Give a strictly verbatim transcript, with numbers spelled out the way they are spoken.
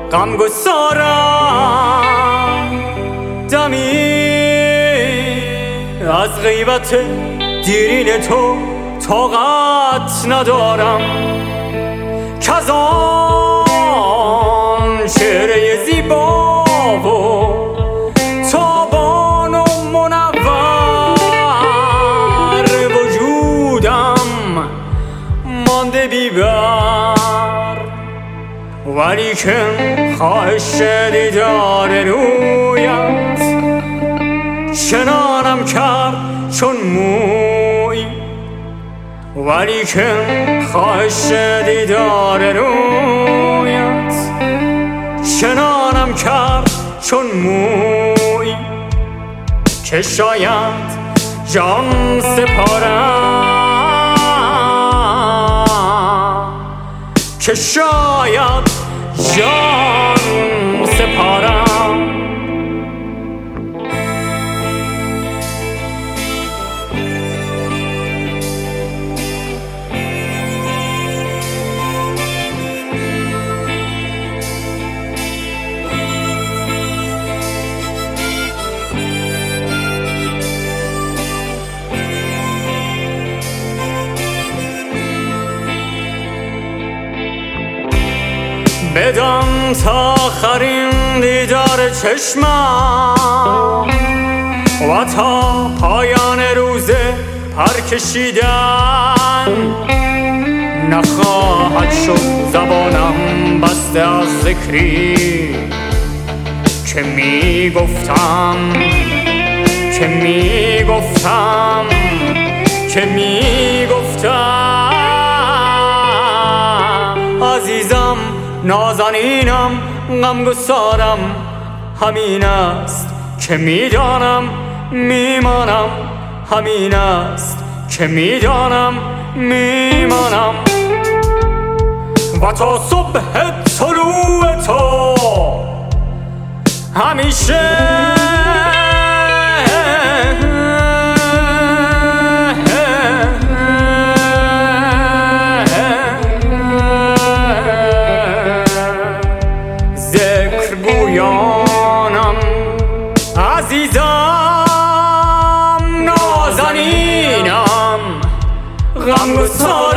غمگسارم، دمی از غیبت دیرین تو طاقت ندارم، کز آن چهره زیبا و تابان و منور وجودم مانده بی‌بر، ولیکن خواهش دیدار رویت چنانم کرد چون مویی، ولیکن خواهش دیدار رویت چنانم کرد چون مویی، که شاید جان سپارم، که شاید جان سپارم. بدان تا آخرین دیدار چشمم و تا پایان روز پر کشیدن نخواهد شد زبانم بسته از ذکری که می گفتم که می گفتم که می گفتم عزیزم نازنینم غمگسارم، همین است که میدانم میمانم، همین است که میدانم میمانم، و تا صبح طلوع تو همیشه گویانم. عزیزم نازنینم غمگسارم.